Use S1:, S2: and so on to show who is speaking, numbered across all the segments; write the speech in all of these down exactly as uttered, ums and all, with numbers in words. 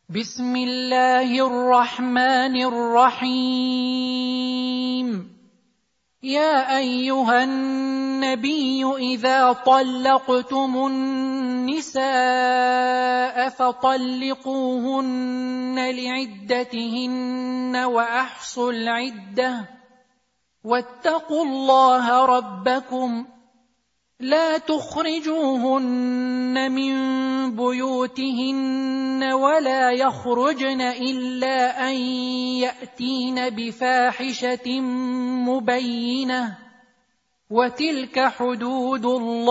S1: بسم الله الرحمن الرحيم. يا أيها النبي إذا طلقتم النساء فطلقوهن لعدتهن وأحصوا العدة واتقوا الله ربكم لا تخرجوهن من بيوتهن ولا يخرجن إلا أن يأتين بفاحشة مبينة وتلك حدود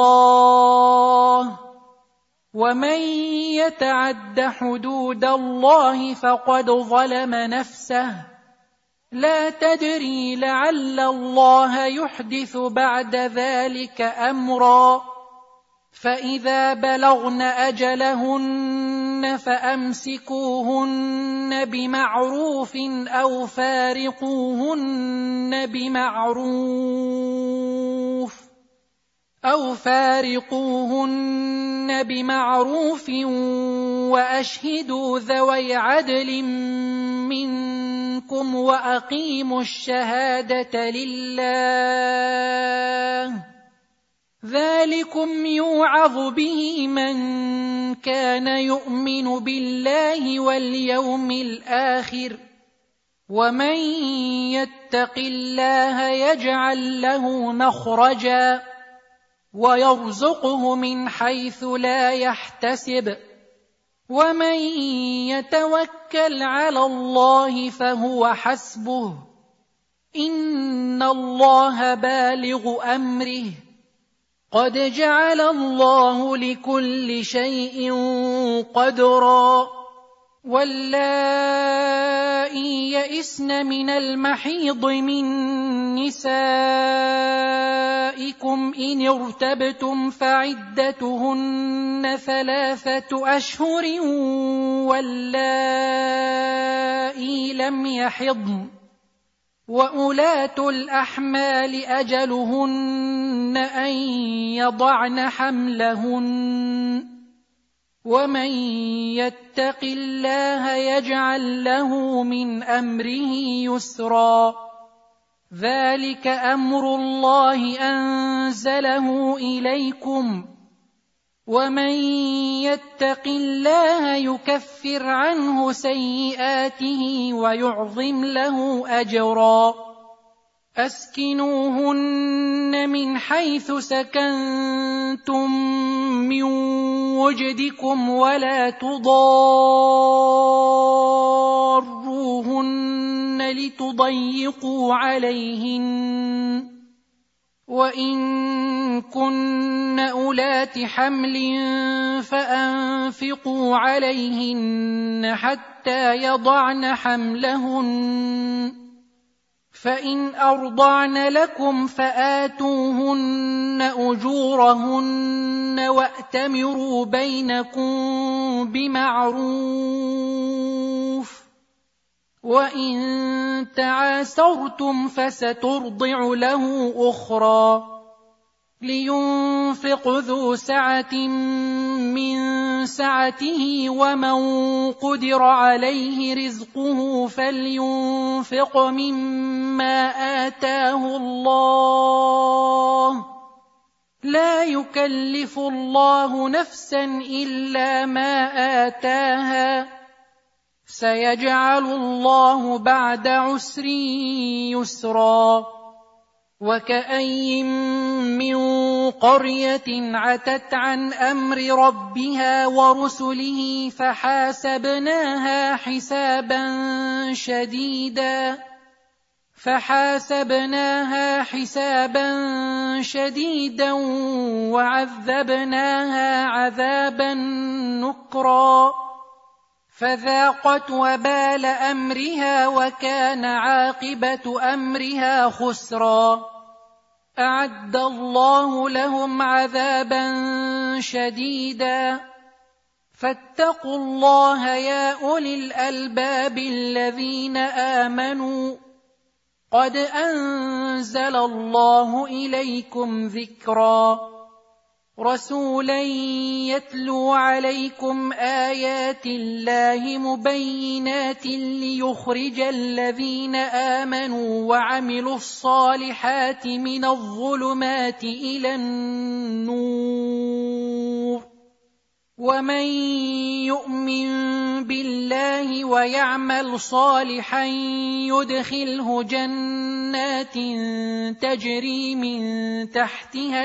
S1: الله ومن يتعد حدود الله فقد ظلم نفسه لا تدري لعل الله يحدث بعد ذلك أمرا. فإذا بلغن أجلهن فأمسكوهن بمعروف أو فارقوهن بمعروف أو فارقوهن بمعروف وأشهدوا ذوي عدل منكم وأقيموا الشهادة لله ذلكم يوعظ به من كان يؤمن بالله واليوم الآخر ومن يتق الله يجعل له مخرجا ويرزقه من حيث لا يحتسب ومن يتوكل على الله فهو حسبه إن الله بالغ أمره قد جعل الله لكل شيء قدرا. واللائي يئسن من المحيض من نسائكم إن ارتبتم فعدتهن ثلاثة أشهر واللائي لم يحضن وأولاة الأحمال أجلهن أن يضعن حملهن ومن يتق الله يجعل له من أمره يسرا. ذلك أمر الله أنزله إليكم ومن يتق الله يكفر عنه سيئاته ويعظم له أجرا. أسكنوهن من حيث سكنتم من وجدكم ولا تضاروهن لتضيقوا عليهن وإن كن أولات حمل فأنفقوا عليهن حتى يضعن حملهن فإن أرضعن لكم فآتوهن أجورهن وأتمروا بينكم بمعروف وإن تعاسرتم فسترضع له أخرى لينفق ذو سعة من سعته ومن قدر عليه رزقه فلينفق مما آتاه الله لا يكلف الله نفسا إلا ما آتاها سيجعل الله بعد عسر يسرا. وكأين من قرية عتت عن أمر ربها ورسله فحاسبناها حسابا شديدا فحاسبناها حسابا شديدا وعذبناها عذابا نكرا فذاقت وبال أمرها وكان عاقبة أمرها خسرا. أعد الله لهم عذابا شديدا فاتقوا الله يا أولي الألباب الذين آمنوا قد أنزل الله إليكم ذكرا. رسولا يتلو عليكم آيات الله مبينات ليخرج الذين آمنوا وعملوا الصالحات من الظلمات إلى النور ومن يؤمن بالله ويعمل صالحا يدخله جنات تجري من تحتها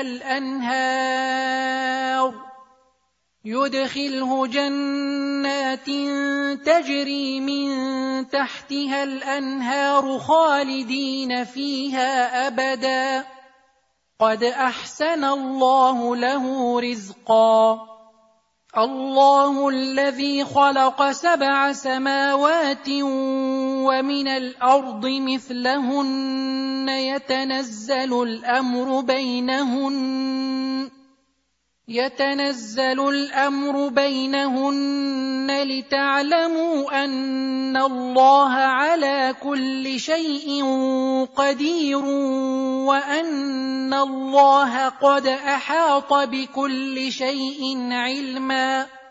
S1: الأنهار يدخله جنات تجري من تحتها الأنهار خالدين فيها أبدا قد أحسن الله له رزقا الله الذي خلق سبع سماوات ومن الأرض مثلهن يتنزل الأمر بينهن يتنزل الأمر بينهن لتعلموا أن الله على كل شيء قدير وأن الله قد أحاط بكل شيء علما